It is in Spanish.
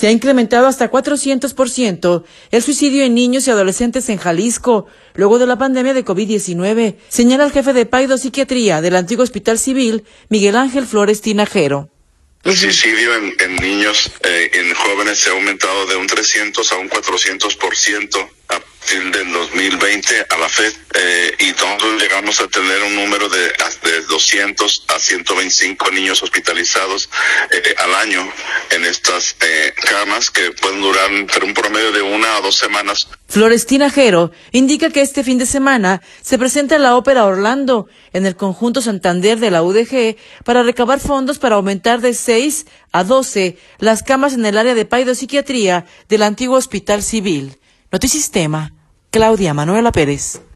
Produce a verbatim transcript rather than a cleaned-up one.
Se ha incrementado hasta cuatrocientos por ciento el suicidio en niños y adolescentes en Jalisco, luego de la pandemia de COVID diecinueve, señala el jefe de Paidopsiquiatría del antiguo Hospital Civil, Miguel Ángel Flores Tinajero. El suicidio en, en niños, eh, en jóvenes se ha aumentado de un trescientos a un cuatrocientos por ciento a partir del dos mil veinte a la fecha, eh, y nosotros llegamos a tener un número de, de doscientos a ciento veinticinco niños hospitalizados eh, al año en estas eh, camas que pueden durar entre un promedio de una a dos semanas. Flores Tinajero indica que este fin de semana se presenta la Ópera Orlando en el Conjunto Santander de la U D G para recabar fondos para aumentar de seis a doce las camas en el área de paidopsiquiatría del antiguo Hospital Civil. Notisistema, Claudia Manuela Pérez.